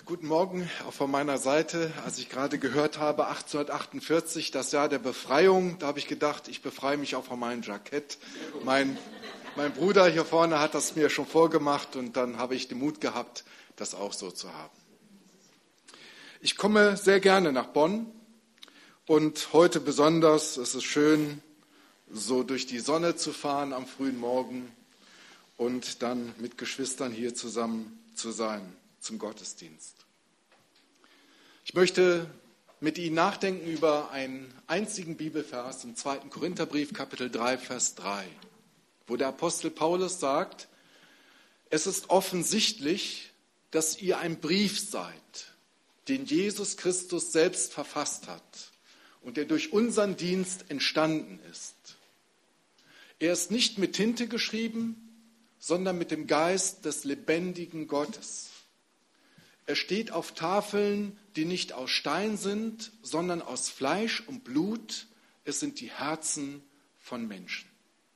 Guten Morgen auch von meiner Seite. Als ich gerade gehört habe, 1848, das Jahr der Befreiung, da habe ich gedacht, ich befreie mich auch von meinem Jackett. Mein Bruder hier vorne hat das mir schon vorgemacht und dann habe ich den Mut gehabt, das auch so zu haben. Ich komme sehr gerne nach Bonn und heute besonders, es ist schön, so durch die Sonne zu fahren am frühen Morgen und dann mit Geschwistern hier zusammen zu sein zum Gottesdienst. Ich möchte mit Ihnen nachdenken über einen einzigen Bibelvers im 2. Korintherbrief, Kapitel 3, Vers 3, wo der Apostel Paulus sagt, es ist offensichtlich, dass ihr ein Brief seid, den Jesus Christus selbst verfasst hat und der durch unseren Dienst entstanden ist. Er ist nicht mit Tinte geschrieben, sondern mit dem Geist des lebendigen Gottes. Er steht auf Tafeln, die nicht aus Stein sind, sondern aus Fleisch und Blut. Es sind die Herzen von Menschen.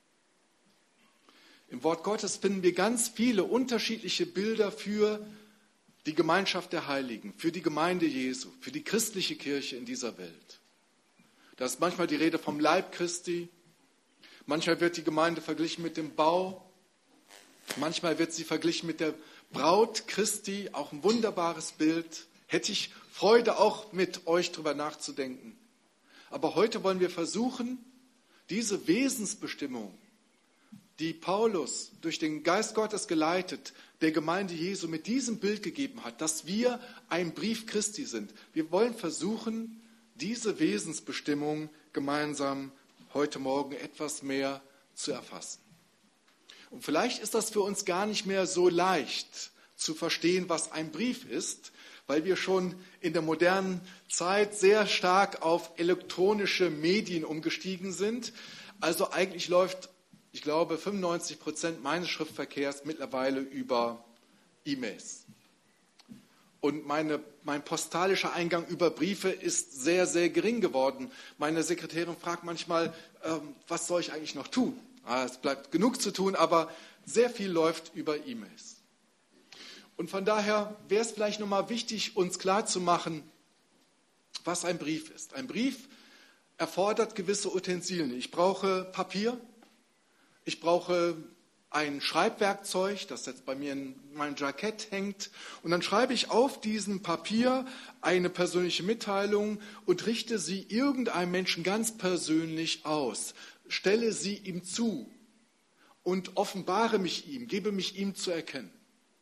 Im Wort Gottes finden wir ganz viele unterschiedliche Bilder für die Gemeinschaft der Heiligen, für die Gemeinde Jesu, für die christliche Kirche in dieser Welt. Da ist manchmal die Rede vom Leib Christi, manchmal wird die Gemeinde verglichen mit dem Bau, manchmal wird sie verglichen mit der Braut Christi, auch ein wunderbares Bild. Hätte ich Freude, auch mit euch darüber nachzudenken. Aber heute wollen wir versuchen, diese Wesensbestimmung, die Paulus durch den Geist Gottes geleitet, der Gemeinde Jesu mit diesem Bild gegeben hat, dass wir ein Brief Christi sind. Wir wollen versuchen, diese Wesensbestimmung gemeinsam heute Morgen etwas mehr zu erfassen. Und vielleicht ist das für uns gar nicht mehr so leicht zu verstehen, was ein Brief ist, weil wir schon in der modernen Zeit sehr stark auf elektronische Medien umgestiegen sind. Also eigentlich läuft, ich glaube, 95% meines Schriftverkehrs mittlerweile über E-Mails. Und mein postalischer Eingang über Briefe ist sehr, sehr gering geworden. Meine Sekretärin fragt manchmal, was soll ich eigentlich noch tun? Es bleibt genug zu tun, aber sehr viel läuft über E-Mails. Und von daher wäre es vielleicht nochmal wichtig, uns klarzumachen, was ein Brief ist. Ein Brief erfordert gewisse Utensilien. Ich brauche Papier, ich brauche ein Schreibwerkzeug, das jetzt bei mir in meinem Jackett hängt. Und dann schreibe ich auf diesem Papier eine persönliche Mitteilung und richte sie irgendeinem Menschen ganz persönlich aus. Stelle sie ihm zu und offenbare mich ihm, gebe mich ihm zu erkennen.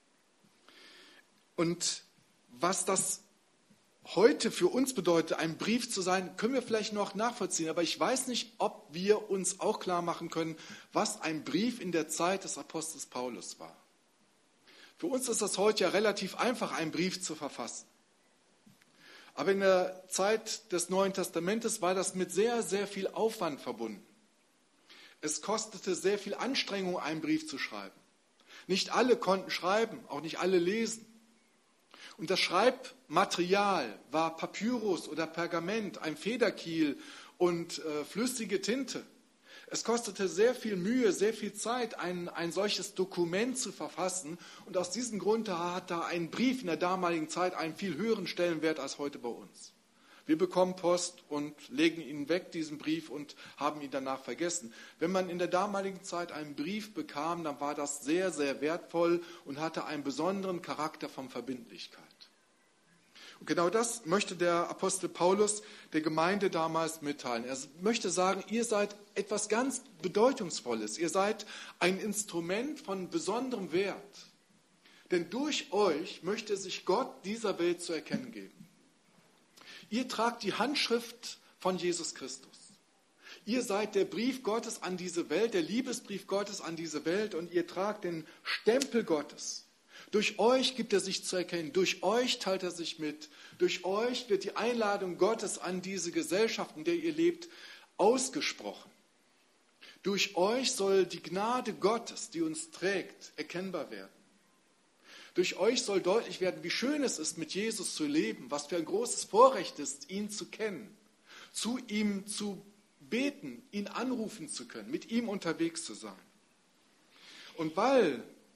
Und was das heute für uns bedeutet, ein Brief zu sein, können wir vielleicht noch nachvollziehen. Aber ich weiß nicht, ob wir uns auch klar machen können, was ein Brief in der Zeit des Apostels Paulus war. Für uns ist das heute ja relativ einfach, einen Brief zu verfassen. Aber in der Zeit des Neuen Testamentes war das mit sehr, sehr viel Aufwand verbunden. Es kostete sehr viel Anstrengung, einen Brief zu schreiben. Nicht alle konnten schreiben, auch nicht alle lesen. Und das Schreibmaterial war Papyrus oder Pergament, ein Federkiel und flüssige Tinte. Es kostete sehr viel Mühe, sehr viel Zeit, ein solches Dokument zu verfassen. Und aus diesem Grund hat da ein Brief in der damaligen Zeit einen viel höheren Stellenwert als heute bei uns. Wir bekommen Post und legen ihn weg, diesen Brief, und haben ihn danach vergessen. Wenn man in der damaligen Zeit einen Brief bekam, dann war das sehr, sehr wertvoll und hatte einen besonderen Charakter von Verbindlichkeit. Und genau das möchte der Apostel Paulus der Gemeinde damals mitteilen. Er möchte sagen, ihr seid etwas ganz Bedeutungsvolles. Ihr seid ein Instrument von besonderem Wert. Denn durch euch möchte sich Gott dieser Welt zu erkennen geben. Ihr tragt die Handschrift von Jesus Christus. Ihr seid der Brief Gottes an diese Welt, der Liebesbrief Gottes an diese Welt, und ihr tragt den Stempel Gottes. Durch euch gibt er sich zu erkennen, durch euch teilt er sich mit, durch euch wird die Einladung Gottes an diese Gesellschaft, in der ihr lebt, ausgesprochen. Durch euch soll die Gnade Gottes, die uns trägt, erkennbar werden. Durch euch soll deutlich werden, wie schön es ist, mit Jesus zu leben, was für ein großes Vorrecht ist, ihn zu kennen, zu ihm zu beten, ihn anrufen zu können, mit ihm unterwegs zu sein. Und weil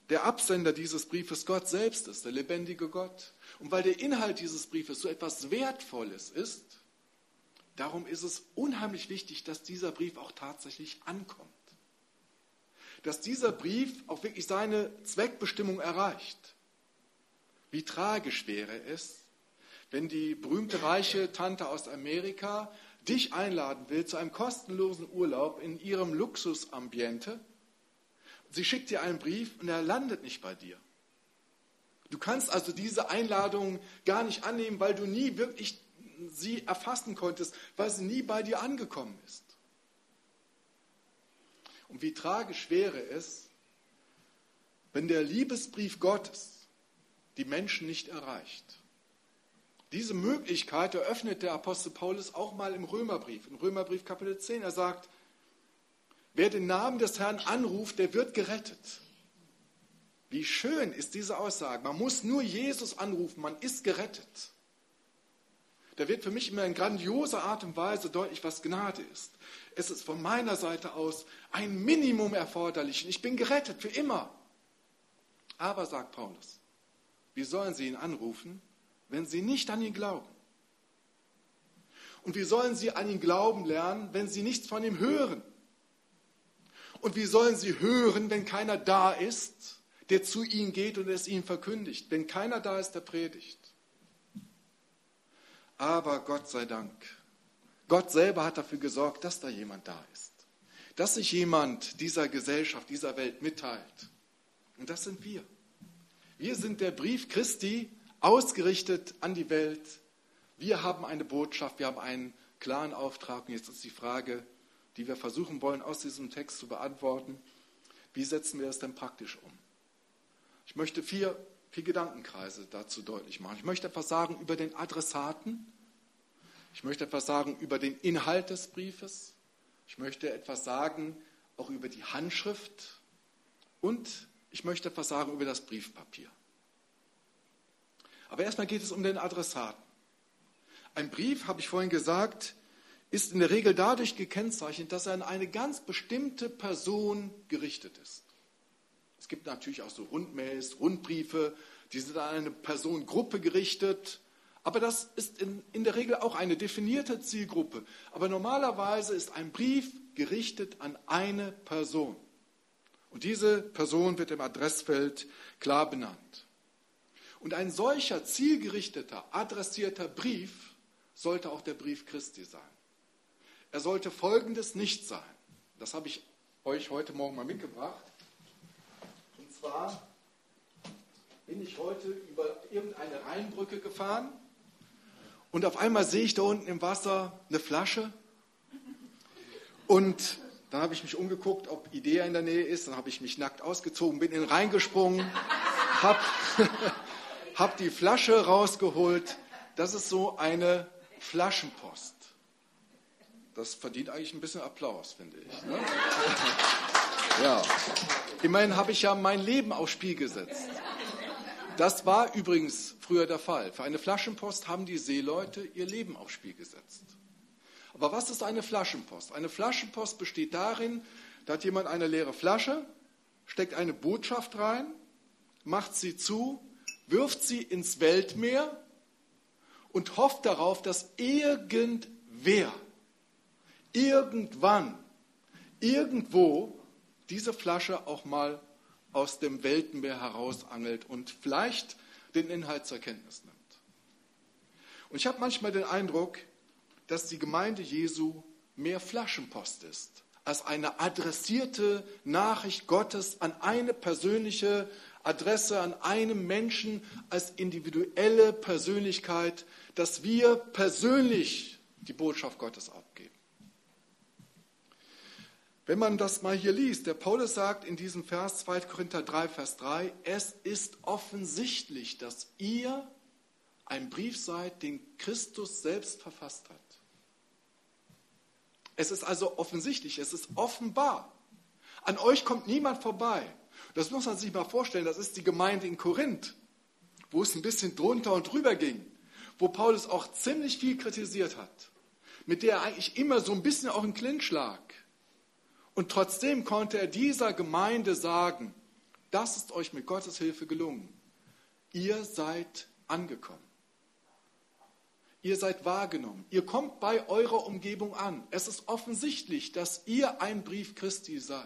der Absender dieses Briefes Gott selbst ist, der lebendige Gott. Und weil der Inhalt dieses Briefes so etwas Wertvolles ist, darum ist es unheimlich wichtig, dass dieser Brief auch tatsächlich ankommt. Dass dieser Brief auch wirklich seine Zweckbestimmung erreicht. Wie tragisch wäre es, wenn die berühmte reiche Tante aus Amerika dich einladen will zu einem kostenlosen Urlaub in ihrem Luxusambiente. Sie schickt dir einen Brief und er landet nicht bei dir. Du kannst also diese Einladung gar nicht annehmen, weil du nie wirklich sie erfassen konntest, weil sie nie bei dir angekommen ist. Und wie tragisch wäre es, wenn der Liebesbrief Gottes die Menschen nicht erreicht. Diese Möglichkeit eröffnet der Apostel Paulus auch mal im Römerbrief. Im Römerbrief Kapitel 10, er sagt, wer den Namen des Herrn anruft, der wird gerettet. Wie schön ist diese Aussage. Man muss nur Jesus anrufen, man ist gerettet. Da wird für mich immer in grandioser Art und Weise deutlich, was Gnade ist. Es ist von meiner Seite aus ein Minimum erforderlich. Ich bin gerettet für immer. Aber, sagt Paulus, wie sollen sie ihn anrufen, wenn sie nicht an ihn glauben? Und wie sollen sie an ihn glauben lernen, wenn sie nichts von ihm hören? Und wie sollen sie hören, wenn keiner da ist, der zu ihnen geht und es ihnen verkündigt? Wenn keiner da ist, der predigt. Aber Gott sei Dank, Gott selber hat dafür gesorgt, dass da jemand da ist. Dass sich jemand dieser Gesellschaft, dieser Welt mitteilt. Und das sind wir. Wir sind der Brief Christi, ausgerichtet an die Welt. Wir haben eine Botschaft, wir haben einen klaren Auftrag. Und jetzt ist die Frage, die wir versuchen wollen, aus diesem Text zu beantworten. Wie setzen wir das denn praktisch um? Ich möchte vier Gedankenkreise dazu deutlich machen. Ich möchte etwas sagen über den Adressaten. Ich möchte etwas sagen über den Inhalt des Briefes. Ich möchte etwas sagen auch über die Handschrift. Und ich möchte etwas sagen über das Briefpapier. Aber erstmal geht es um den Adressaten. Ein Brief, habe ich vorhin gesagt, ist in der Regel dadurch gekennzeichnet, dass er an eine ganz bestimmte Person gerichtet ist. Es gibt natürlich auch so Rundmails, Rundbriefe, die sind an eine Personengruppe gerichtet. Aber das ist in der Regel auch eine definierte Zielgruppe. Aber normalerweise ist ein Brief gerichtet an eine Person. Und diese Person wird im Adressfeld klar benannt. Und ein solcher zielgerichteter, adressierter Brief sollte auch der Brief Christi sein. Er sollte Folgendes nicht sein. Das habe ich euch heute Morgen mal mitgebracht. Und zwar bin ich heute über irgendeine Rheinbrücke gefahren und auf einmal sehe ich da unten im Wasser eine Flasche und dann habe ich mich umgeguckt, ob Idea in der Nähe ist, dann habe ich mich nackt ausgezogen, bin in den Rhein gesprungen, hab die Flasche rausgeholt. Das ist so eine Flaschenpost. Das verdient eigentlich ein bisschen Applaus, finde ich. Ne? Ja. Immerhin habe ich ja mein Leben aufs Spiel gesetzt. Das war übrigens früher der Fall. Für eine Flaschenpost haben die Seeleute ihr Leben aufs Spiel gesetzt. Aber was ist eine Flaschenpost? Eine Flaschenpost besteht darin, da hat jemand eine leere Flasche, steckt eine Botschaft rein, macht sie zu, wirft sie ins Weltmeer und hofft darauf, dass irgendwer, irgendwann, irgendwo diese Flasche auch mal aus dem Weltmeer herausangelt und vielleicht den Inhalt zur Kenntnis nimmt. Und ich habe manchmal den Eindruck, dass die Gemeinde Jesu mehr Flaschenpost ist, als eine adressierte Nachricht Gottes an eine persönliche Adresse, an einem Menschen, als individuelle Persönlichkeit, dass wir persönlich die Botschaft Gottes abgeben. Wenn man das mal hier liest, der Paulus sagt in diesem Vers 2 Korinther 3, Vers 3, es ist offensichtlich, dass ihr ein Brief seid, den Christus selbst verfasst hat. Es ist also offensichtlich, es ist offenbar. An euch kommt niemand vorbei. Das muss man sich mal vorstellen, das ist die Gemeinde in Korinth, wo es ein bisschen drunter und drüber ging, wo Paulus auch ziemlich viel kritisiert hat, mit der er eigentlich immer so ein bisschen auch im Clinch lag. Und trotzdem konnte er dieser Gemeinde sagen, Das ist euch mit Gottes Hilfe gelungen. Ihr seid angekommen. Ihr seid wahrgenommen. Ihr kommt bei eurer Umgebung an. Es ist offensichtlich, dass ihr ein Brief Christi seid.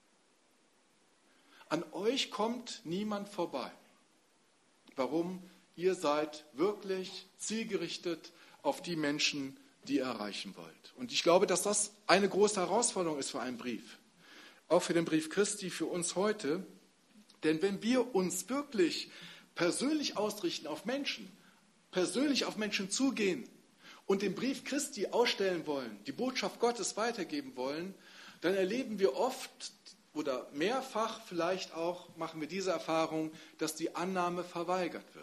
An euch kommt niemand vorbei. Warum? Ihr seid wirklich zielgerichtet auf die Menschen, die ihr erreichen wollt. Und ich glaube, dass das eine große Herausforderung ist für einen Brief. Auch für den Brief Christi, für uns heute. Denn wenn wir uns wirklich persönlich ausrichten auf Menschen, persönlich auf Menschen zugehen und den Brief Christi ausstellen wollen, die Botschaft Gottes weitergeben wollen, dann erleben wir oft oder mehrfach vielleicht auch, machen wir diese Erfahrung, dass die Annahme verweigert wird.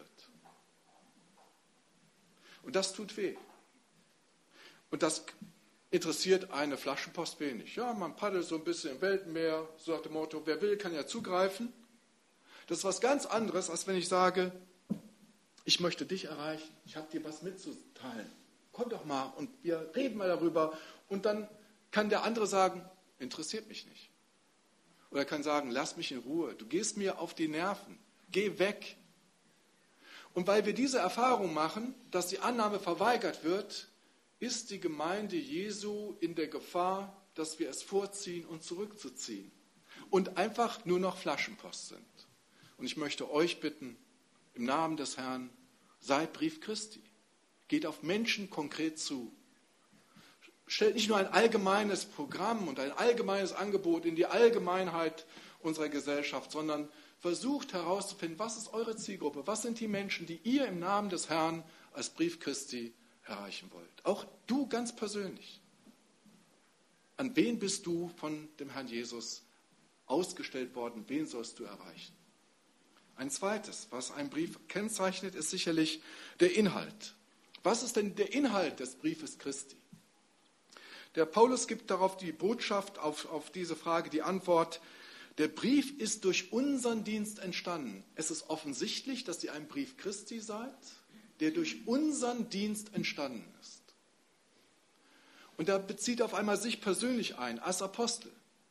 Und das tut weh. Und das interessiert eine Flaschenpost wenig. Ja, man paddelt so ein bisschen im Weltenmeer, so nach dem Motto, wer will, kann ja zugreifen. Das ist was ganz anderes, als wenn ich sage, ich möchte dich erreichen, ich habe dir was mitzuteilen. Komm doch mal und wir reden mal darüber. Und dann kann der andere sagen, interessiert mich nicht. Oder er kann sagen, lass mich in Ruhe, du gehst mir auf die Nerven, geh weg. Und weil wir diese Erfahrung machen, dass die Annahme verweigert wird, ist die Gemeinde Jesu in der Gefahr, dass wir es vorziehen und zurückzuziehen und einfach nur noch Flaschenpost sind. Und ich möchte euch bitten, im Namen des Herrn, seid Brief Christi. Geht auf Menschen konkret zu. Stellt nicht nur ein allgemeines Programm und ein allgemeines Angebot in die Allgemeinheit unserer Gesellschaft, sondern versucht herauszufinden, was ist eure Zielgruppe, was sind die Menschen, die ihr im Namen des Herrn als Brief Christi erreichen wollt. Auch du ganz persönlich. An wen bist du von dem Herrn Jesus ausgestellt worden? Wen sollst du erreichen? Ein zweites, was einen Brief kennzeichnet, ist sicherlich der Inhalt. Was ist denn der Inhalt des Briefes Christi? Der Paulus gibt darauf die Botschaft, auf diese Frage die Antwort, der Brief ist durch unseren Dienst entstanden. Es ist offensichtlich, dass ihr ein Brief Christi seid, der durch unseren Dienst entstanden ist. Und da bezieht auf einmal sich persönlich ein, als Apostel.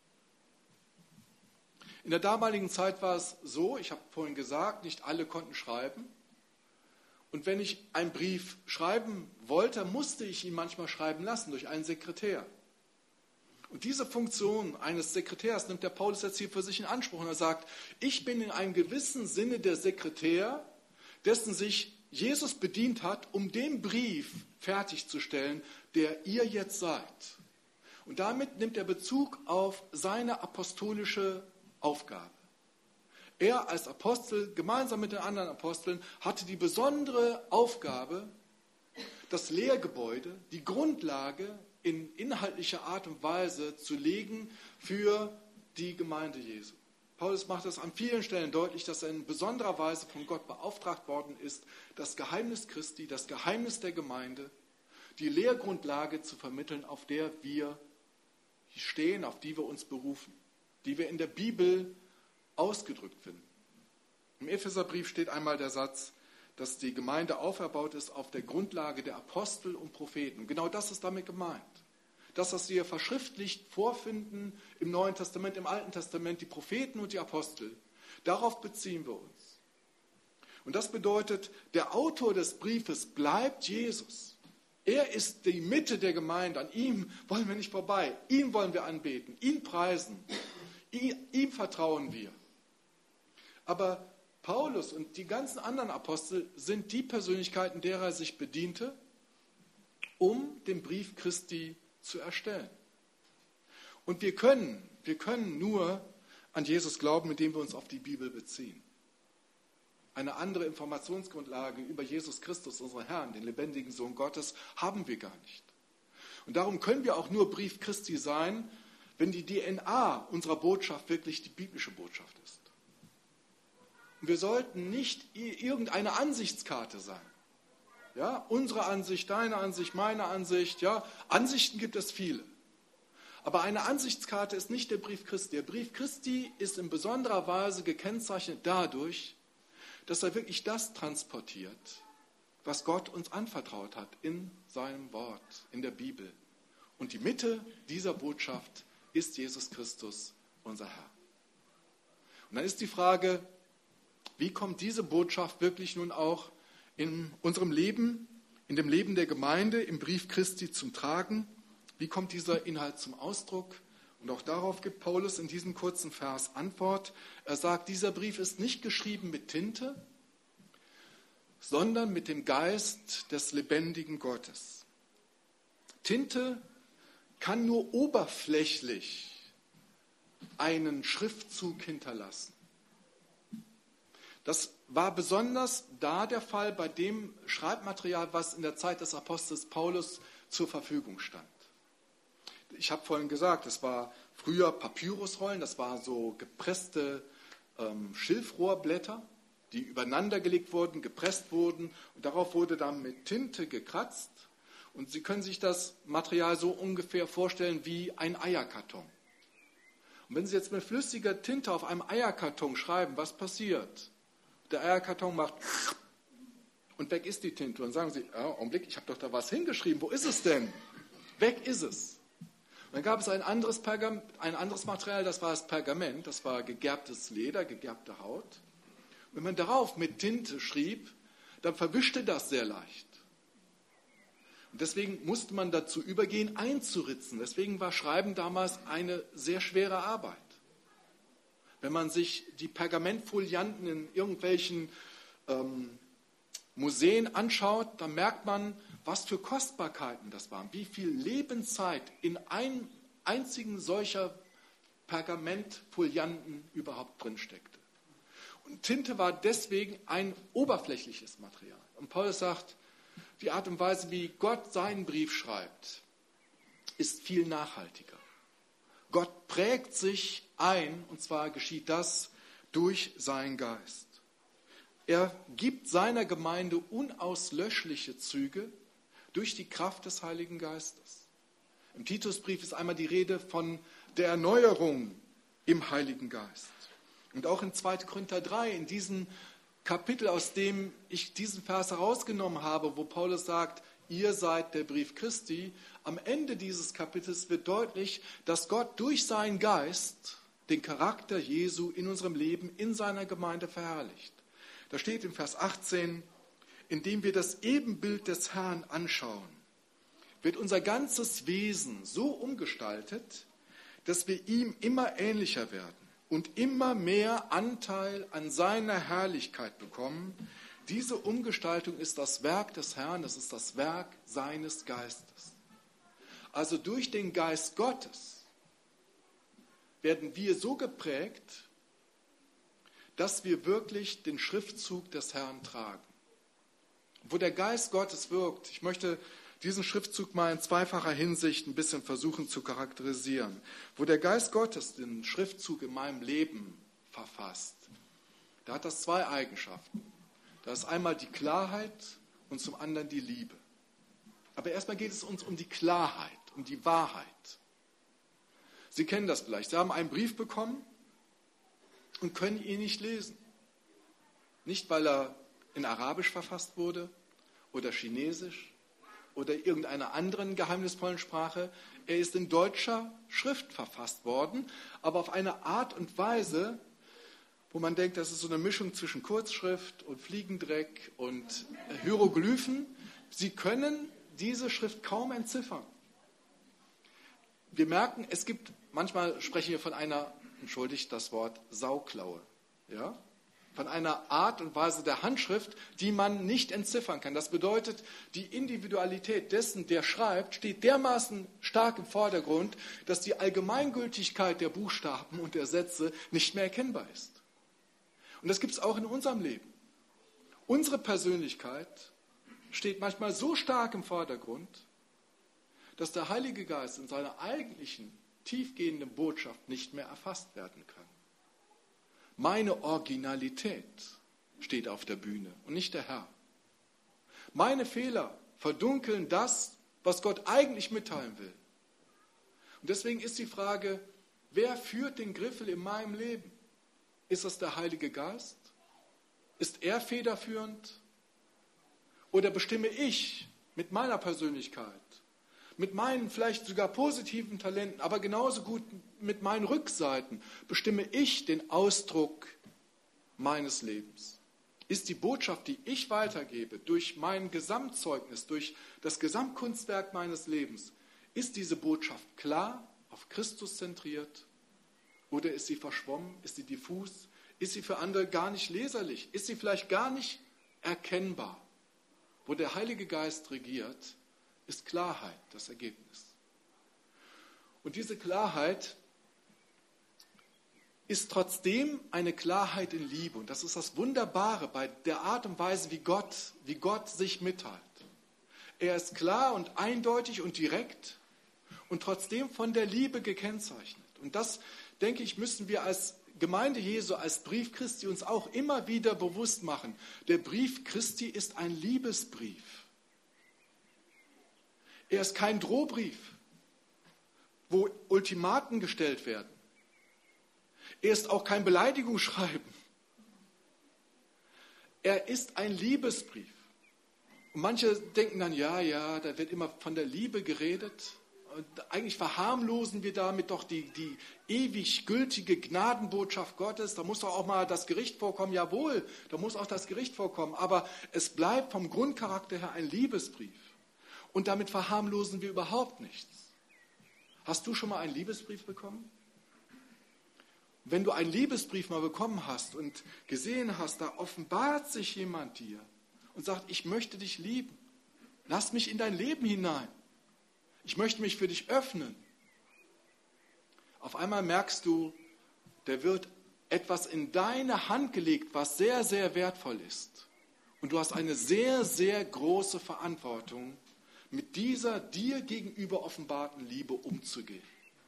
In der damaligen Zeit war es so, ich habe vorhin gesagt, nicht alle konnten schreiben. Und wenn ich einen Brief schreiben wollte, musste ich ihn manchmal schreiben lassen durch einen Sekretär. Und diese Funktion eines Sekretärs nimmt der Paulus jetzt hier für sich in Anspruch. Und er sagt, ich bin in einem gewissen Sinne der Sekretär, dessen sich Jesus bedient hat, um den Brief fertigzustellen, der ihr jetzt seid. Und damit nimmt er Bezug auf seine apostolische Aufgabe. Er als Apostel, gemeinsam mit den anderen Aposteln, hatte die besondere Aufgabe, das Lehrgebäude, die Grundlage in inhaltlicher Art und Weise zu legen für die Gemeinde Jesu. Paulus macht es an vielen Stellen deutlich, dass er in besonderer Weise von Gott beauftragt worden ist, das Geheimnis Christi, das Geheimnis der Gemeinde, die Lehrgrundlage zu vermitteln, auf der wir stehen, auf die wir uns berufen, die wir in der Bibel ausgedrückt finden. Im Epheserbrief steht einmal der Satz, dass die Gemeinde auferbaut ist auf der Grundlage der Apostel und Propheten. Genau das ist damit gemeint. Das, was wir verschriftlicht vorfinden im Neuen Testament, im Alten Testament, die Propheten und die Apostel, darauf beziehen wir uns. Und das bedeutet, der Autor des Briefes bleibt Jesus. Er ist die Mitte der Gemeinde. An ihm wollen wir nicht vorbei. Ihn wollen wir anbeten, ihn preisen. Ihm vertrauen wir. Aber Paulus und die ganzen anderen Apostel sind die Persönlichkeiten, derer er sich bediente, um den Brief Christi zu erstellen. Und wir können nur an Jesus glauben, indem wir uns auf die Bibel beziehen. Eine andere Informationsgrundlage über Jesus Christus, unseren Herrn, den lebendigen Sohn Gottes, haben wir gar nicht. Und darum können wir auch nur Brief Christi sein, wenn die DNA unserer Botschaft wirklich die biblische Botschaft ist. Und wir sollten nicht irgendeine Ansichtskarte sein. Ja, unsere Ansicht, deine Ansicht, meine Ansicht. Ja, Ansichten gibt es viele. Aber eine Ansichtskarte ist nicht der Brief Christi. Der Brief Christi ist in besonderer Weise gekennzeichnet dadurch, dass er wirklich das transportiert, was Gott uns anvertraut hat in seinem Wort, in der Bibel. Und die Mitte dieser Botschaft ist Jesus Christus, unser Herr. Und dann ist die Frage, wie kommt diese Botschaft wirklich nun auch in unserem Leben, in dem Leben der Gemeinde, im Brief Christi zum Tragen? Wie kommt dieser Inhalt zum Ausdruck? Und auch darauf gibt Paulus in diesem kurzen Vers Antwort. Er sagt, dieser Brief ist nicht geschrieben mit Tinte, sondern mit dem Geist des lebendigen Gottes. Tinte kann nur oberflächlich einen Schriftzug hinterlassen. Das war besonders da der Fall bei dem Schreibmaterial, was in der Zeit des Apostels Paulus zur Verfügung stand. Ich habe vorhin gesagt, es war früher Papyrusrollen, das waren so gepresste Schilfrohrblätter, die übereinander gelegt wurden, gepresst wurden und darauf wurde dann mit Tinte gekratzt. Und Sie können sich das Material so ungefähr vorstellen wie ein Eierkarton. Und wenn Sie jetzt mit flüssiger Tinte auf einem Eierkarton schreiben, was passiert? Der Eierkarton macht und weg ist die Tinte. Und dann sagen Sie, Augenblick, ich habe doch da was hingeschrieben, wo ist es denn? Weg ist es. Und dann gab es ein anderes Material, das war das Pergament, das war gegerbtes Leder, gegerbte Haut. Und wenn man darauf mit Tinte schrieb, dann verwischte das sehr leicht. Und deswegen musste man dazu übergehen, einzuritzen. Deswegen war Schreiben damals eine sehr schwere Arbeit. Wenn man sich die Pergamentfolianten in irgendwelchen Museen anschaut, dann merkt man, was für Kostbarkeiten das waren, wie viel Lebenszeit in einem einzigen solcher Pergamentfolianten überhaupt drinsteckte. Und Tinte war deswegen ein oberflächliches Material. Und Paulus sagt, die Art und Weise, wie Gott seinen Brief schreibt, ist viel nachhaltiger. Gott prägt sich ein, und zwar geschieht das durch seinen Geist. Er gibt seiner Gemeinde unauslöschliche Züge durch die Kraft des Heiligen Geistes. Im Titusbrief ist einmal die Rede von der Erneuerung im Heiligen Geist. Und auch in 2. Korinther 3, in diesem Kapitel, aus dem ich diesen Vers herausgenommen habe, wo Paulus sagt, ihr seid der Brief Christi, am Ende dieses Kapitels wird deutlich, dass Gott durch seinen Geist den Charakter Jesu in unserem Leben, in seiner Gemeinde verherrlicht. Da steht in Vers 18, indem wir das Ebenbild des Herrn anschauen, wird unser ganzes Wesen so umgestaltet, dass wir ihm immer ähnlicher werden und immer mehr Anteil an seiner Herrlichkeit bekommen. Diese Umgestaltung ist das Werk des Herrn, es ist das Werk seines Geistes. Also durch den Geist Gottes werden wir so geprägt, dass wir wirklich den Schriftzug des Herrn tragen. Wo der Geist Gottes wirkt, ich möchte diesen Schriftzug mal in zweifacher Hinsicht ein bisschen versuchen zu charakterisieren. Wo der Geist Gottes den Schriftzug in meinem Leben verfasst, da hat das zwei Eigenschaften. Da ist einmal die Klarheit und zum anderen die Liebe. Aber erstmal geht es uns um die Klarheit, um die Wahrheit. Sie kennen das vielleicht. Sie haben einen Brief bekommen und können ihn nicht lesen. Nicht, weil er in Arabisch verfasst wurde oder Chinesisch oder irgendeiner anderen geheimnisvollen Sprache. Er ist in deutscher Schrift verfasst worden, aber auf eine Art und Weise, wo man denkt, das ist so eine Mischung zwischen Kurzschrift und Fliegendreck und Hieroglyphen. Sie können diese Schrift kaum entziffern. Wir merken, es gibt, manchmal sprechen wir von einer, entschuldigt das Wort, Sauklaue. Ja? Von einer Art und Weise der Handschrift, die man nicht entziffern kann. Das bedeutet, die Individualität dessen, der schreibt, steht dermaßen stark im Vordergrund, dass die Allgemeingültigkeit der Buchstaben und der Sätze nicht mehr erkennbar ist. Und das gibt es auch in unserem Leben. Unsere Persönlichkeit steht manchmal so stark im Vordergrund, dass der Heilige Geist in seiner eigentlichen, tiefgehenden Botschaft nicht mehr erfasst werden kann. Meine Originalität steht auf der Bühne und nicht der Herr. Meine Fehler verdunkeln das, was Gott eigentlich mitteilen will. Und deswegen ist die Frage, wer führt den Griffel in meinem Leben? Ist das der Heilige Geist? Ist er federführend? Oder bestimme ich mit meiner Persönlichkeit, mit meinen vielleicht sogar positiven Talenten, aber genauso gut mit meinen Rückseiten, bestimme ich den Ausdruck meines Lebens. Ist die Botschaft, die ich weitergebe, durch mein Gesamtzeugnis, durch das Gesamtkunstwerk meines Lebens, ist diese Botschaft klar, auf Christus zentriert, oder ist sie verschwommen, ist sie diffus, ist sie für andere gar nicht leserlich, ist sie vielleicht gar nicht erkennbar? Wo der Heilige Geist regiert, ist Klarheit das Ergebnis. Und diese Klarheit ist trotzdem eine Klarheit in Liebe. Und das ist das Wunderbare bei der Art und Weise, wie Gott sich mitteilt. Er ist klar und eindeutig und direkt und trotzdem von der Liebe gekennzeichnet. Und das, denke ich, müssen wir als Gemeinde Jesu, als Brief Christi uns auch immer wieder bewusst machen. Der Brief Christi ist ein Liebesbrief. Er ist kein Drohbrief, wo Ultimaten gestellt werden. Er ist auch kein Beleidigungsschreiben. Er ist ein Liebesbrief. Und manche denken dann, ja, da wird immer von der Liebe geredet. Und eigentlich verharmlosen wir damit doch die ewig gültige Gnadenbotschaft Gottes. Da muss doch auch mal das Gericht vorkommen. Jawohl, da muss auch das Gericht vorkommen. Aber es bleibt vom Grundcharakter her ein Liebesbrief. Und damit verharmlosen wir überhaupt nichts. Hast du schon mal einen Liebesbrief bekommen? Wenn du einen Liebesbrief mal bekommen hast und gesehen hast, da offenbart sich jemand dir und sagt, ich möchte dich lieben. Lass mich in dein Leben hinein. Ich möchte mich für dich öffnen. Auf einmal merkst du, der wird etwas in deine Hand gelegt, was sehr, sehr wertvoll ist. Und du hast eine sehr, sehr große Verantwortung, mit dieser dir gegenüber offenbarten Liebe umzugehen.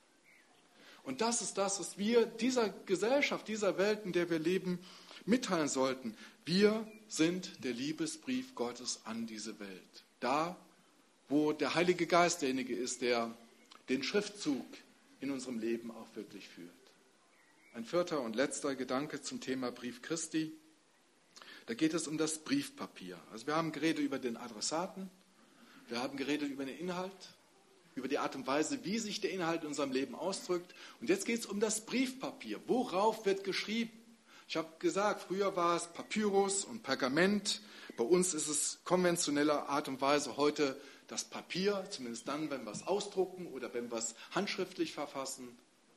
Und das ist das, was wir dieser Gesellschaft, dieser Welt, in der wir leben, mitteilen sollten. Wir sind der Liebesbrief Gottes an diese Welt. Da, wo der Heilige Geist derjenige ist, der den Schriftzug in unserem Leben auch wirklich führt. Ein vierter und letzter Gedanke zum Thema Brief Christi. Da geht es um das Briefpapier. Also wir haben geredet über den Adressaten, wir haben geredet über den Inhalt, über die Art und Weise, wie sich der Inhalt in unserem Leben ausdrückt. Und jetzt geht es um das Briefpapier. Worauf wird geschrieben? Ich habe gesagt, früher war es Papyrus und Pergament. Bei uns ist es konventioneller Art und Weise heute das Papier, zumindest dann, wenn wir es ausdrucken oder wenn wir es handschriftlich verfassen.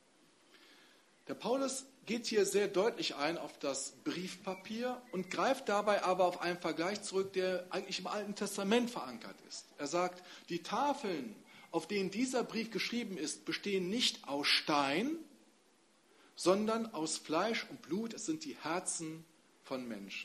Der Paulus geht hier sehr deutlich ein auf das Briefpapier und greift dabei aber auf einen Vergleich zurück, der eigentlich im Alten Testament verankert ist. Er sagt, die Tafeln, auf denen dieser Brief geschrieben ist, bestehen nicht aus Stein, sondern aus Fleisch und Blut. Es sind die Herzen von Menschen.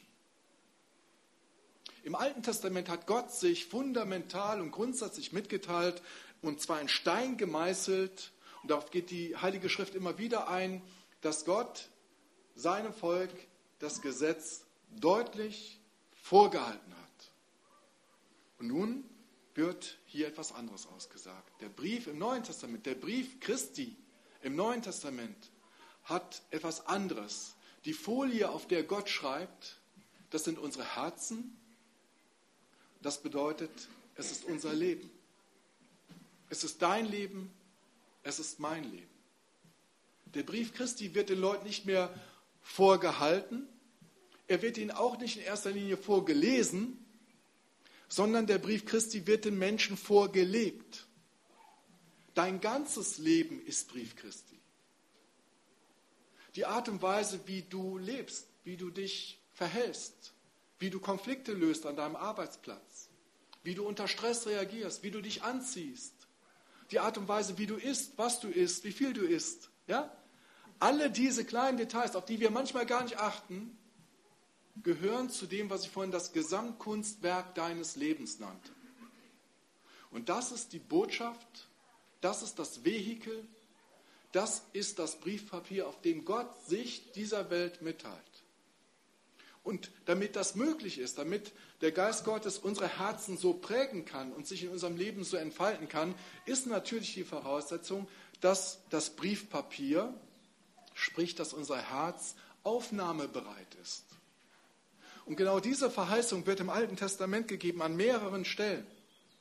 Im Alten Testament hat Gott sich fundamental und grundsätzlich mitgeteilt, und zwar in Stein gemeißelt. Und darauf geht die Heilige Schrift immer wieder ein, dass Gott seinem Volk das Gesetz deutlich vorgehalten hat. Und nun wird hier etwas anderes ausgesagt. Der Brief im Neuen Testament, der Brief Christi im Neuen Testament hat etwas anderes. Die Folie, auf der Gott schreibt, das sind unsere Herzen. Das bedeutet, es ist unser Leben. Es ist dein Leben, es ist mein Leben. Der Brief Christi wird den Leuten nicht mehr vorgehalten. Er wird ihnen auch nicht in erster Linie vorgelesen, sondern der Brief Christi wird den Menschen vorgelebt. Dein ganzes Leben ist Brief Christi. Die Art und Weise, wie du lebst, wie du dich verhältst, wie du Konflikte löst an deinem Arbeitsplatz, wie du unter Stress reagierst, wie du dich anziehst, die Art und Weise, wie du isst, was du isst, wie viel du isst. Ja? Alle diese kleinen Details, auf die wir manchmal gar nicht achten, gehören zu dem, was ich vorhin das Gesamtkunstwerk deines Lebens nannte. Und das ist die Botschaft, das ist das Vehikel, das ist das Briefpapier, auf dem Gott sich dieser Welt mitteilt. Und damit das möglich ist, damit der Geist Gottes unsere Herzen so prägen kann und sich in unserem Leben so entfalten kann, ist natürlich die Voraussetzung, dass das Briefpapier, sprich, dass unser Herz aufnahmebereit ist. Und genau diese Verheißung wird im Alten Testament gegeben an mehreren Stellen.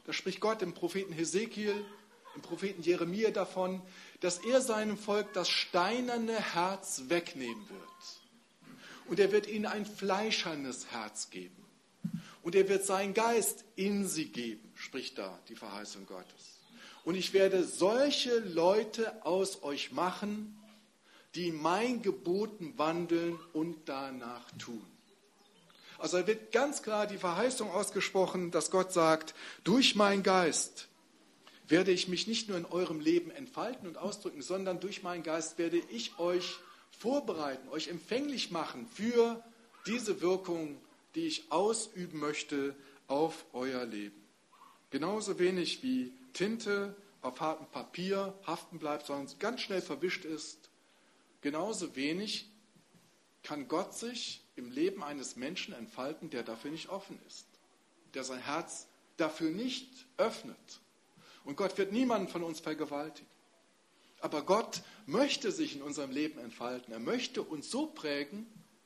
Da spricht Gott im Propheten Hesekiel, im Propheten Jeremia davon, dass er seinem Volk das steinerne Herz wegnehmen wird. Und er wird ihnen ein fleischernes Herz geben. Und er wird seinen Geist in sie geben, spricht da die Verheißung Gottes. Und ich werde solche Leute aus euch machen, die in meinen Geboten wandeln und danach tun. Also da wird ganz klar die Verheißung ausgesprochen, dass Gott sagt, durch meinen Geist werde ich mich nicht nur in eurem Leben entfalten und ausdrücken, sondern durch meinen Geist werde ich euch vorbereiten, euch empfänglich machen für diese Wirkung, die ich ausüben möchte auf euer Leben. Genauso wenig wie Tinte auf hartem Papier haften bleibt, sondern ganz schnell verwischt ist, genauso wenig kann Gott sich im Leben eines Menschen entfalten, der dafür nicht offen ist, der sein Herz dafür nicht öffnet. Und Gott wird niemanden von uns vergewaltigen. Aber Gott möchte sich in unserem Leben entfalten. Er möchte uns so prägen,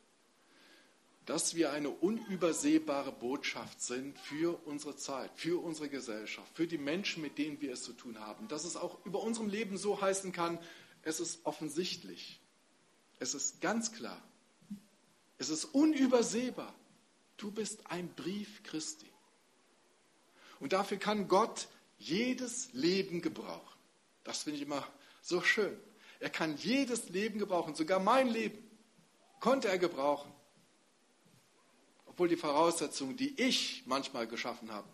dass wir eine unübersehbare Botschaft sind für unsere Zeit, für unsere Gesellschaft, für die Menschen, mit denen wir es zu tun haben. Dass es auch über unserem Leben so heißen kann, es ist offensichtlich, es ist ganz klar, es ist unübersehbar. Du bist ein Brief Christi. Und dafür kann Gott jedes Leben gebrauchen. Das finde ich immer so schön. Er kann jedes Leben gebrauchen, sogar mein Leben konnte er gebrauchen. Obwohl die Voraussetzungen, die ich manchmal geschaffen habe,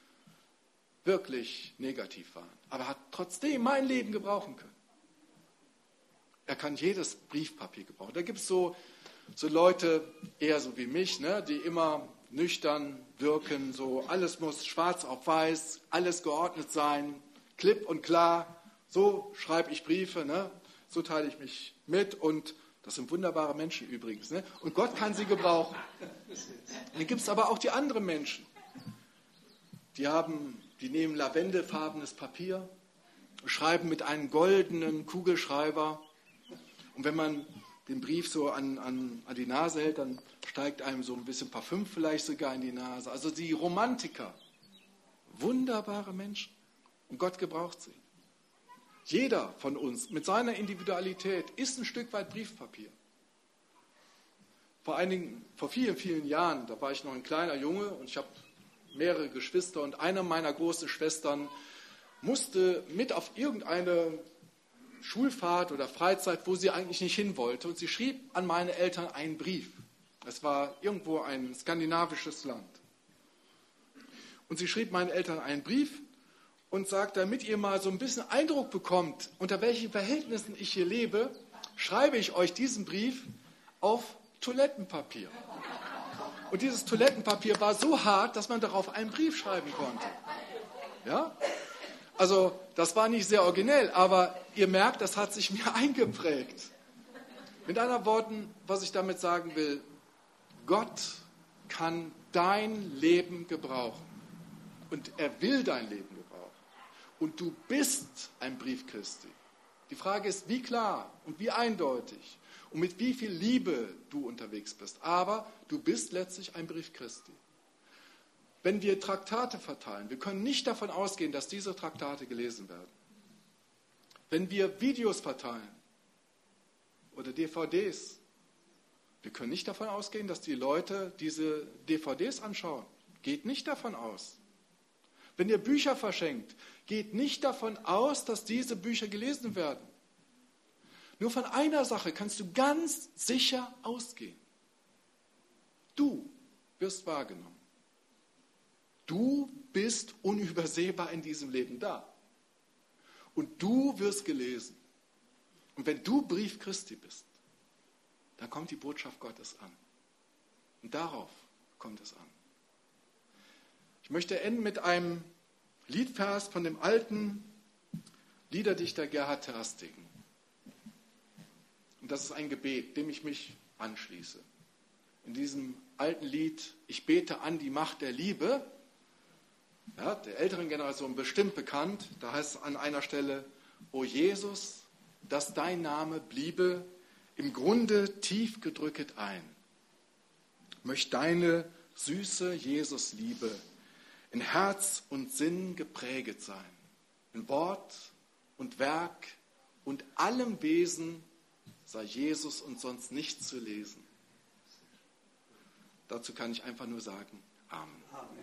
wirklich negativ waren. Aber er hat trotzdem mein Leben gebrauchen können. Er kann jedes Briefpapier gebrauchen. Da gibt es so Leute, eher so wie mich, ne, die immer nüchtern wirken, so alles muss schwarz auf weiß, alles geordnet sein, klipp und klar. So schreibe ich Briefe, ne, so teile ich mich mit und das sind wunderbare Menschen übrigens. Ne? Und Gott kann sie gebrauchen. Dann gibt es aber auch die anderen Menschen. Die nehmen lavendelfarbenes Papier, schreiben mit einem goldenen Kugelschreiber. Und wenn man den Brief so an die Nase hält, dann steigt einem so ein bisschen Parfüm vielleicht sogar in die Nase. Also die Romantiker, wunderbare Menschen. Und Gott gebraucht sie. Jeder von uns mit seiner Individualität ist ein Stück weit Briefpapier. Vor vielen, vielen Jahren, da war ich noch ein kleiner Junge und ich habe mehrere Geschwister und eine meiner großen Schwestern musste mit auf irgendeine Schulfahrt oder Freizeit, wo sie eigentlich nicht hin wollte. Und sie schrieb an meine Eltern einen Brief. Es war irgendwo ein skandinavisches Land. Und sie schrieb meinen Eltern einen Brief und sagt, damit ihr mal so ein bisschen Eindruck bekommt, unter welchen Verhältnissen ich hier lebe, schreibe ich euch diesen Brief auf Toilettenpapier. Und dieses Toilettenpapier war so hart, dass man darauf einen Brief schreiben konnte. Ja? Also das war nicht sehr originell, aber ihr merkt, das hat sich mir eingeprägt. Mit anderen Worten, was ich damit sagen will, Gott kann dein Leben gebrauchen. Und er will dein Leben gebrauchen. Und du bist ein Brief Christi. Die Frage ist, wie klar und wie eindeutig und mit wie viel Liebe du unterwegs bist. Aber du bist letztlich ein Brief Christi. Wenn wir Traktate verteilen, wir können nicht davon ausgehen, dass diese Traktate gelesen werden. Wenn wir Videos verteilen oder DVDs, wir können nicht davon ausgehen, dass die Leute diese DVDs anschauen. Geht nicht davon aus. Wenn ihr Bücher verschenkt, geht nicht davon aus, dass diese Bücher gelesen werden. Nur von einer Sache kannst du ganz sicher ausgehen. Du wirst wahrgenommen. Du bist unübersehbar in diesem Leben da. Und du wirst gelesen. Und wenn du Brief Christi bist, dann kommt die Botschaft Gottes an. Und darauf kommt es an. Ich möchte enden mit einem Liedvers von dem alten Liederdichter Gerhard Terstegen. Und das ist ein Gebet, dem ich mich anschließe. In diesem alten Lied, ich bete an die Macht der Liebe, ja, der älteren Generation bestimmt bekannt, da heißt es an einer Stelle, O Jesus, dass dein Name bliebe im Grunde tief gedrücket ein. Möcht deine süße Jesus-Liebe in Herz und Sinn gepräget sein, in Wort und Werk und allem Wesen sei Jesus und sonst nichts zu lesen. Dazu kann ich einfach nur sagen, Amen.